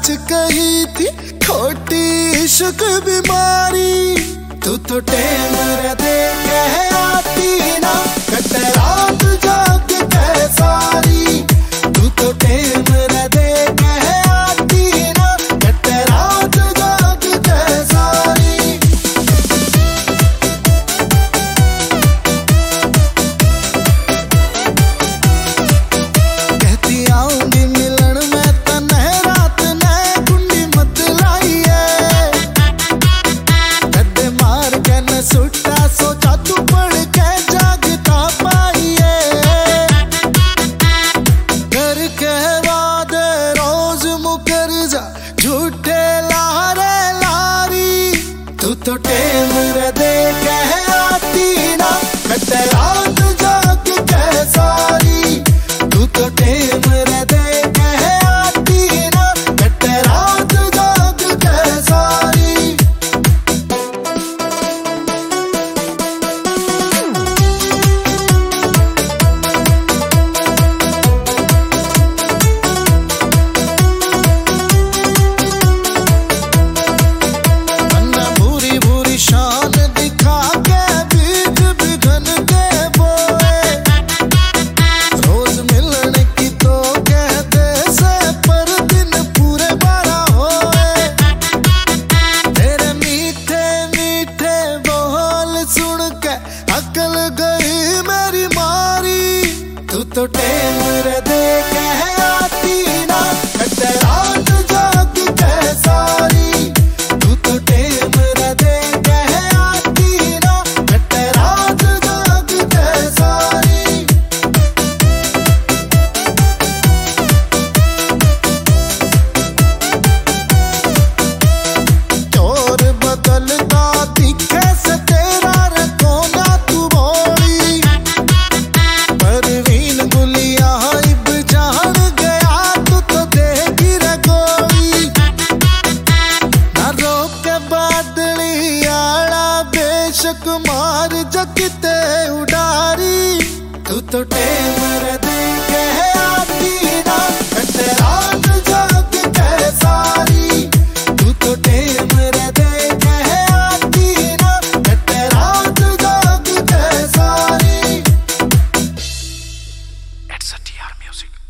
सच कही थी खोटी इश्क बीमारी। तू तो टेम दे कह आती ना कट रात जाग के सारी। तू तो टेम दे कह आती ना कट रात जाग के सारी। कहती आऊंगी मिलन में तन्हे रात ने कुंडी मत लाई है। कदे मार के न सुट्टा सोचा तू पढ़ के जागता पाई है। कर के वादे रोज मुकर जा झूठे लारे लारी। तू तो टेम दे कह आती ना कट रात जाग के सारी। तू तो टेम दे कह आती ना कट रात जाग के सारी। भूरी भूरी शान दिखा के बीज बिघन के बोए। रोज मिलने की तो कहते से पर दिन पूरे 12 होए। तेरे मीठे मीठे बोल सुन के अकल गई मेरी मारी। तू तो टेम दे कह आती ना कट रात जाग के सारी। तू तो टेम दे कह आती ना कट रात जाग के सारी। चोर बदलता दिखे से तेरा रखोना तू बोली। परवीन गुलिया इब जान गया तू तो देगी रगोई। ना रोक के बादली आला बेशक मार जगते उडारी। तू तो टेम दे कह आती ना कट रात जाग के सारी। तू तो टेम दे कह आती ना कट रात जाग के सारी। It's a TR Music.